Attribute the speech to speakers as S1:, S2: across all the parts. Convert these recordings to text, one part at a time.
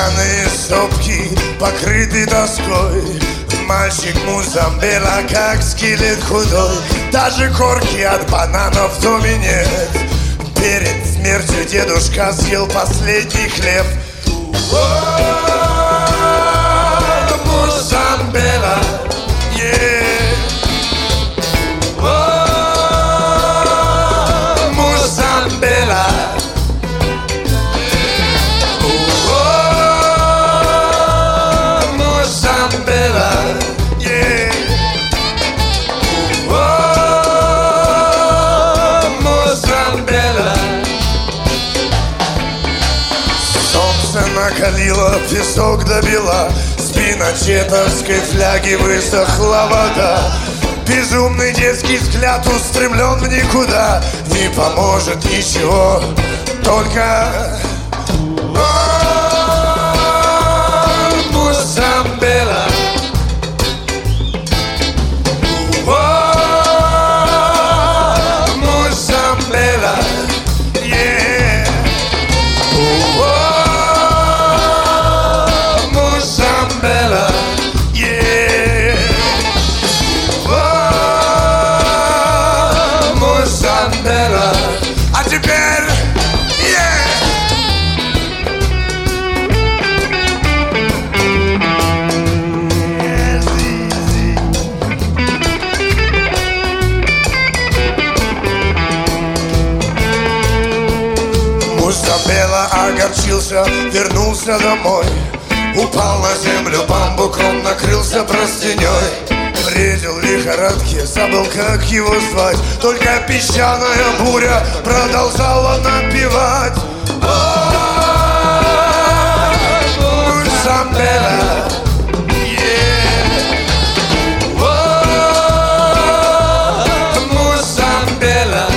S1: Песчаные сопки покрыты доской. Мальчик Музамбела, как скелет худой. Даже корки от бананов в доме нет. Перед смертью дедушка съел последний хлеб. Музамбела, Музамбела. Накалила, песок добила, с пиночетовской фляги высохла вода. Безумный детский взгляд устремлен в никуда. Не поможет ничего, только Музамбела. Музамбела. А теперь, Музамбела огорчился, вернулся домой. Упал на землю бамбуком, накрылся простыней. Бредил в лихорадке, забыл, как его звать. Только песчаная буря продолжала напевать. Музамбела. Музамбела.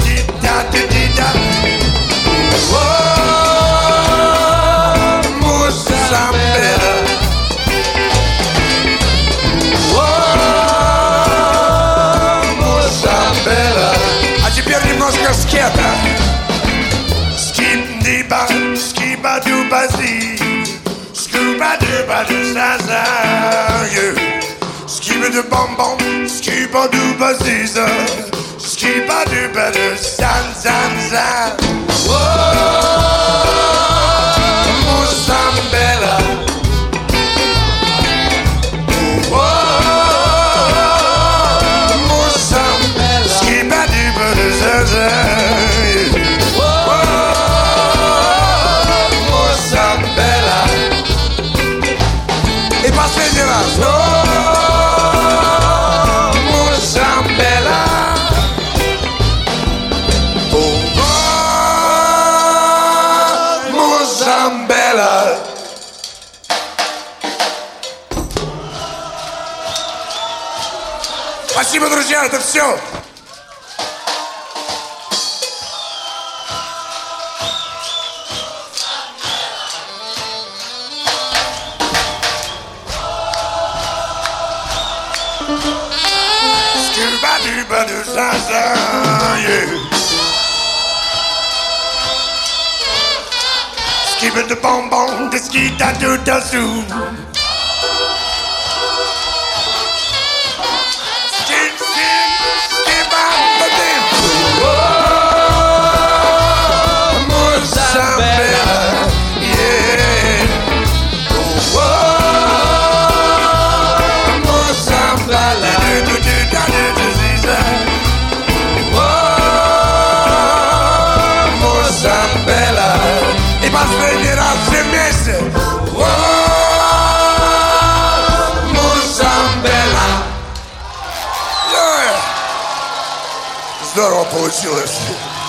S1: Музамбела. А теперь немножко скета. Скип-диба, скиба-дуба-зи, скуба-дуба-ду-за-за. Скиба-ду-бом-бом, скиба-дуба-зи-за, скиба-дуба-ду-сан-сан-за. Музамбела. Музамбела. И последний раз. Музамбела. Музамбела. Спасибо, друзья, это все. Skip it the bom bom, the ski da do da zoo. Skip, skip, skip out the dim. Muzambela, yeah. Muzambela, do do da do do ziza. Музамбела. И последний раз все вместе. Музамбела. Здорово получилось.